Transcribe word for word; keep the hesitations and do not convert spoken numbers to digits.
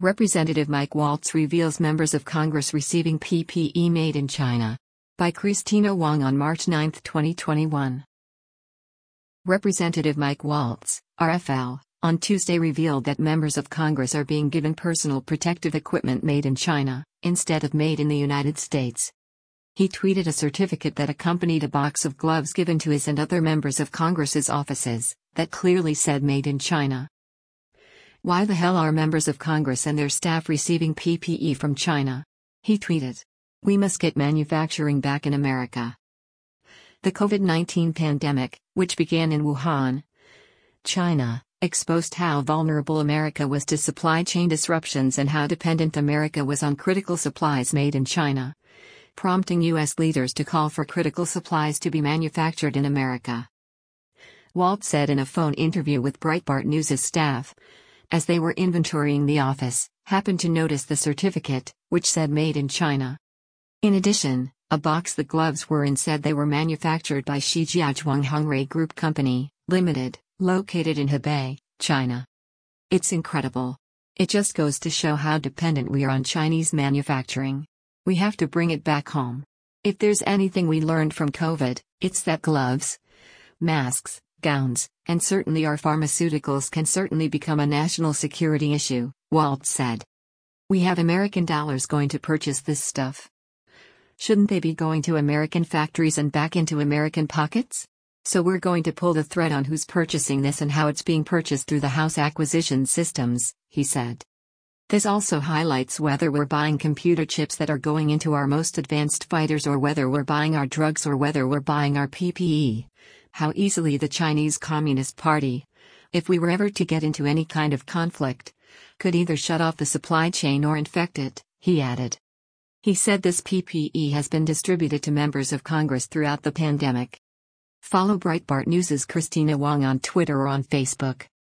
Representative Mike Waltz reveals members of Congress receiving P P E made in China. By Christina Wong on March ninth, twenty twenty-one. Representative Mike Waltz, R F L, on Tuesday revealed that members of Congress are being given personal protective equipment made in China, instead of made in the United States. He tweeted a certificate that accompanied a box of gloves given to his and other members of Congress's offices, that clearly said made in China. Why the hell are members of Congress and their staff receiving P P E from China? He tweeted. We must get manufacturing back in America. The COVID nineteen pandemic, which began in Wuhan, China, exposed how vulnerable America was to supply chain disruptions and how dependent America was on critical supplies made in China, prompting U S leaders to call for critical supplies to be manufactured in America. Waltz said in a phone interview with Breitbart News' staff, as they were inventorying the office, happened to notice the certificate, which said made in China. In addition, a box the gloves were in said they were manufactured by Shijiazhuang Hongray Group Company, Limited, located in Hebei, China. It's incredible. It just goes to show how dependent we are on Chinese manufacturing. We have to bring it back home. If there's anything we learned from COVID, it's that gloves, masks, gowns, and certainly our pharmaceuticals can certainly become a national security issue, Waltz said. We have American dollars going to purchase this stuff. Shouldn't they be going to American factories and back into American pockets? So we're going to pull the thread on who's purchasing this and how it's being purchased through the house acquisition systems, he said. This also highlights whether we're buying computer chips that are going into our most advanced fighters or whether we're buying our drugs or whether we're buying our P P E. How easily the Chinese Communist Party, if we were ever to get into any kind of conflict, could either shut off the supply chain or infect it, he added. He said this P P E has been distributed to members of Congress throughout the pandemic. Follow Breitbart News' Christina Wong on Twitter or on Facebook.